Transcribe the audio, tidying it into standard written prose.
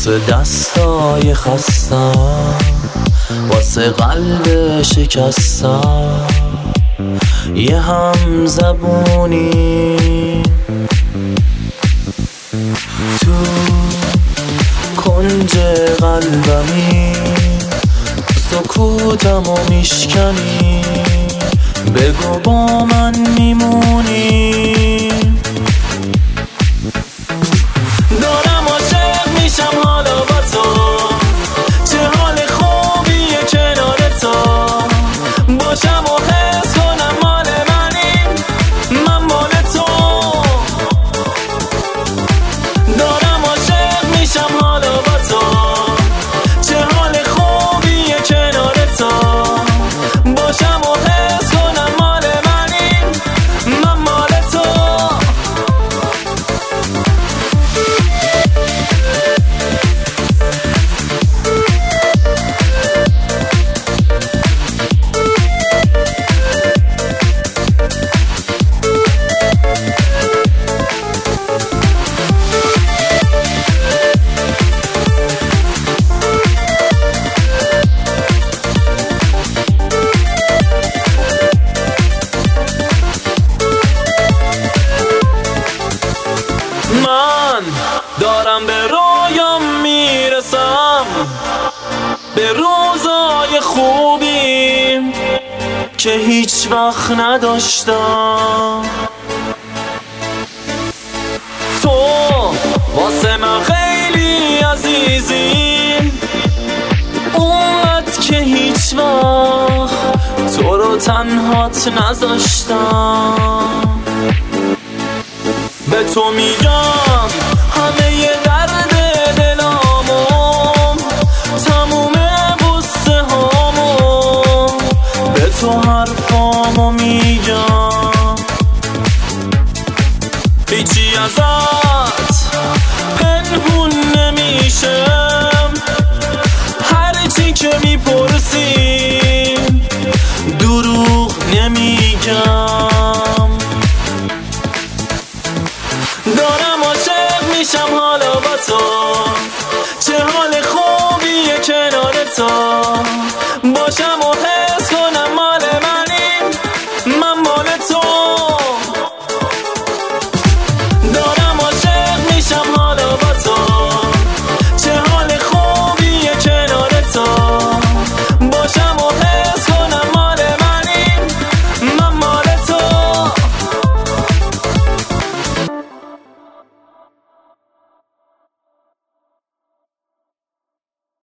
واسه دستای خستم، واسه قلب شکستم، یه هم زبونی تو کنج قلبمی، سکوتمو میشکنی، بگو با من میمونی. دارم عاشق میشم حالا با تو، چه حال خوبیه کنار تو، باشم و حس کنم مال منی، من مال تو. دارم عاشق میشم حالا با تو، چه حال خوبیه کنار تو، باشم و حس کنم مال منی، من مال تو. من دارم به رویام میرسم، به روزای خوبیم که هیچ وقت نداشتم. تو واسه من خیلی عزیزی، اونقدر که هیچ وقت تو رو تنهات نذاشتم. به تو میگم همه ی درد دلامو، تمومه غصه هامو، به تو حرفامو میگم. هیچی ازت پنهون نمیشم، هرچی که میپرسی دروغ نمیگم. دارم عاشق میشم حالا با تو،